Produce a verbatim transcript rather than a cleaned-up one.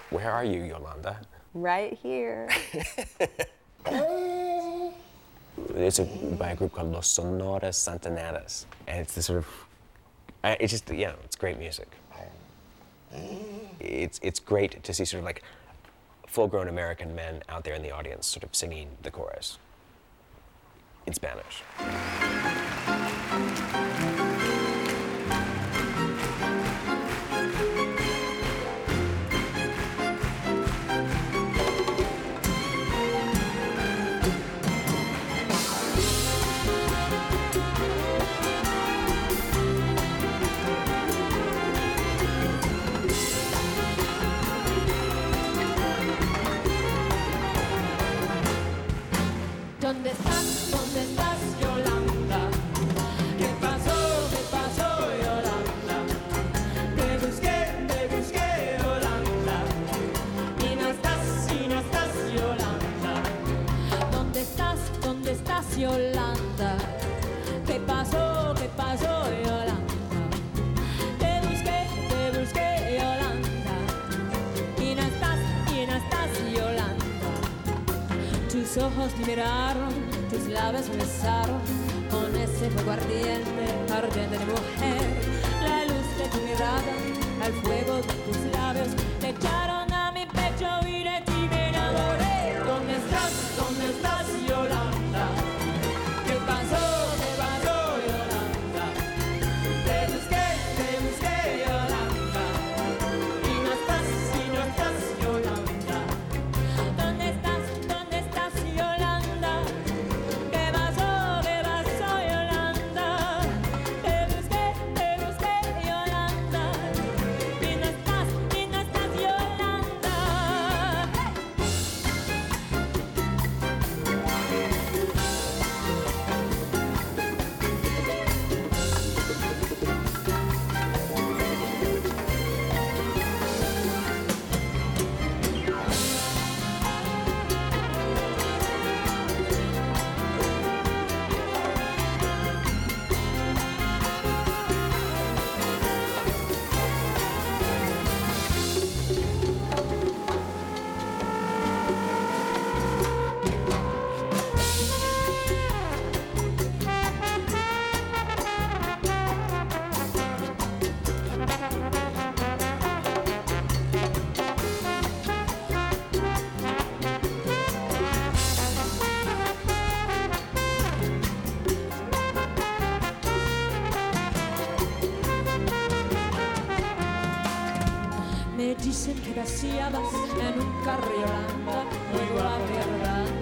Where are you, Yolanda? Right here. It's a, by a group called Los Sonoras Santaneras, and it's the sort of, uh, it's just, you know, it's great music. It's, it's great to see sort of like full-grown American men out there in the audience sort of singing the chorus in Spanish. ¿Dónde estás? ¿Dónde estás, Yolanda? ¿Qué pasó? ¿Qué pasó, Yolanda? Te busqué, te busqué, Yolanda. Y no estás, y no estás, Yolanda. ¿Dónde estás? ¿Dónde estás, Yolanda? ¿Qué pasó? ¿Qué pasó, Yolanda? Te busqué, te busqué, Yolanda. Y no estás, y no estás, Yolanda. Tus ojos me miraron, tus labios me besaron, con ese fuego ardiente, ardiente de mujer. La luz de tu mirada, al fuego de tus labios, te echaron a mi pecho y de ti me enamoré. ¿Dónde estás? ¿Dónde estás, Yolanda? ¿Qué pasó? ¿Qué pasó, Yolanda? Te busqué, te busqué, Yolanda. Y no estás, y no estás, Yolanda. ¿Dónde estás? ¿Dónde estás, Yolanda? ¿Qué pasó? ¿Qué pasó, Yolanda? Te busqué, te busqué, Yolanda. Y no estás, y no estás, Yolanda. Me dicen que vaciabas en un carro, Yolanda, luego la verdad